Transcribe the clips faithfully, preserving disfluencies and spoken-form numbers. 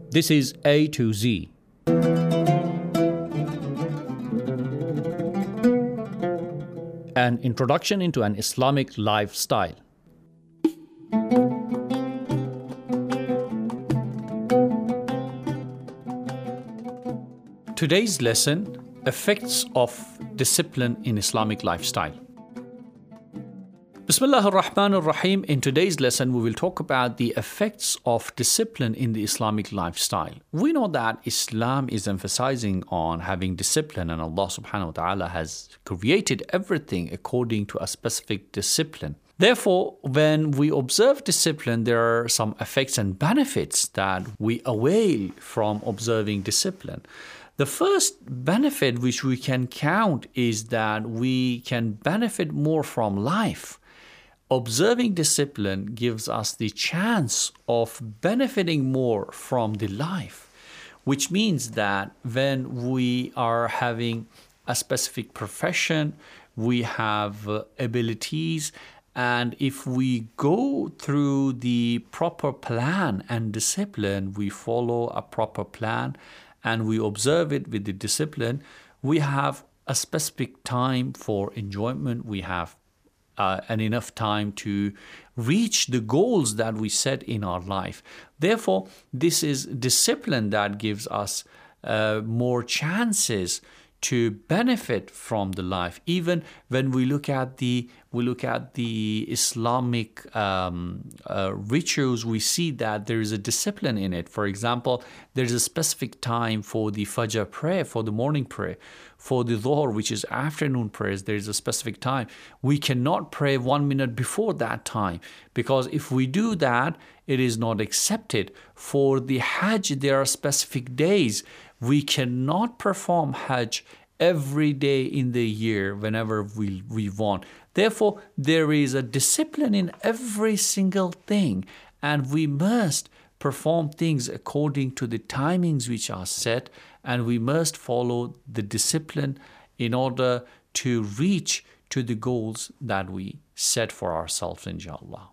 This is A to Z. An introduction into an Islamic lifestyle. Today's lesson, effects of discipline in Islamic lifestyle. Bismillah ar-Rahman ar-Rahim. In today's lesson, we will talk about the effects of discipline in the Islamic lifestyle. We know that Islam is emphasizing on having discipline, and Allah subhanahu wa ta'ala has created everything according to a specific discipline. Therefore, when we observe discipline, there are some effects and benefits that we avail from observing discipline. The first benefit which we can count is that we can benefit more from life. Observing discipline gives us the chance of benefiting more from the life, which means that when we are having a specific profession, we have uh, abilities, and if we go through the proper plan and discipline, we follow a proper plan and we observe it with the discipline, we have a specific time for enjoyment, we have Uh, and enough time to reach the goals that we set in our life. Therefore, this is discipline that gives us uh, more chances to benefit from the life. Even when we look at the we look at the Islamic um, uh, rituals, we see that there is a discipline in it. For example, there is a specific time for the Fajr prayer, for the morning prayer. For the Dhuhr, which is afternoon prayers, there is a specific time. We cannot pray one minute before that time, because if we do that, it is not accepted. For the Hajj, there are specific days. We cannot perform Hajj every day in the year whenever we, we want. Therefore, there is a discipline in every single thing, and we must perform things according to the timings which are set, and we must follow the discipline in order to reach to the goals that we set for ourselves, inshallah.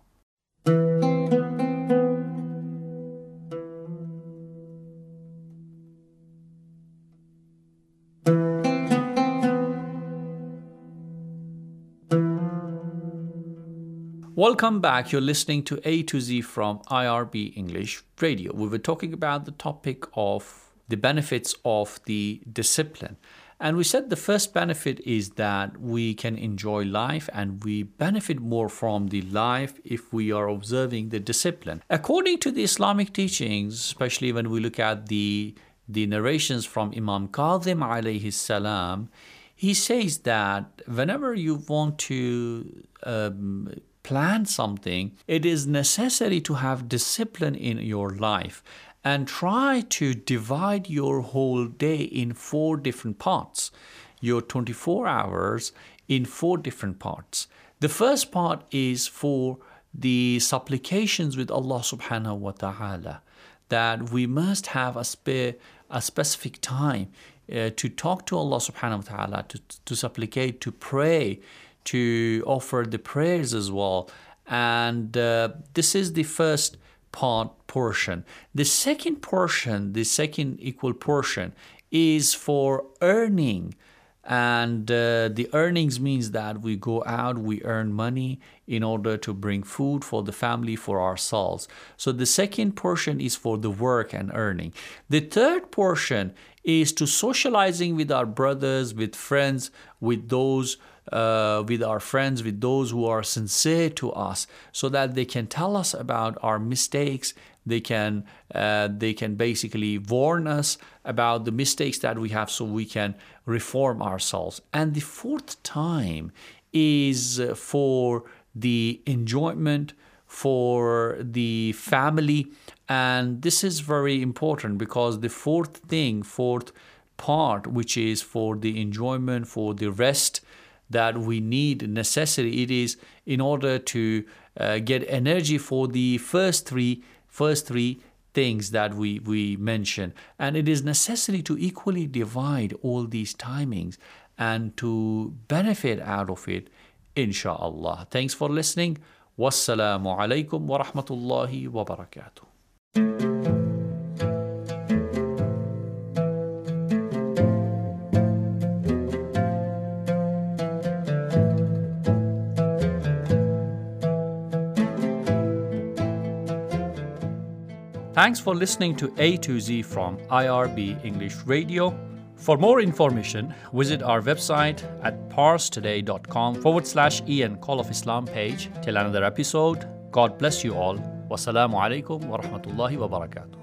Welcome back. You're listening to A to Z from I R B English Radio. We were talking about the topic of the benefits of the discipline. And we said the first benefit is that we can enjoy life, and we benefit more from the life if we are observing the discipline. According to the Islamic teachings, especially when we look at the, the narrations from Imam Kadhim alayhi salam, he says that whenever you want to um, plan something, it is necessary to have discipline in your life, and try to divide your whole day in four different parts, your twenty-four hours in four different parts. The first part is for the supplications with Allah subhanahu wa ta'ala, that we must have a, spare, a specific time uh, to talk to Allah subhanahu wa ta'ala, to, to supplicate, to pray, to offer the prayers as well. And uh, this is the first part portion. The second portion, the second equal portion, is for earning. And uh, the earnings means that we go out, we earn money in order to bring food for the family, for ourselves. So the second portion is for the work and earning. The third portion is to socializing with our brothers, with friends, with those Uh, with our friends, with those who are sincere to us, so that they can tell us about our mistakes. They can uh, they can basically warn us about the mistakes that we have, so we can reform ourselves. And the fourth time is for the enjoyment, for the family. And this is very important, because the fourth thing, fourth part, which is for the enjoyment, for the rest that we need, necessary, it is in order to uh, get energy for the first three first three things that we, we mentioned. And it is necessary to equally divide all these timings and to benefit out of it, inshallah. Thanks for listening. Wassalamu alaikum wa rahmatullahi wa barakatuh. Thanks for listening to A to Z from I R B English Radio. For more information, visit our website at parstoday.com forward slash Ian Call of Islam page. Till another episode, God bless you all. Wassalamu alaikum wa rahmatullahi wa barakatuh.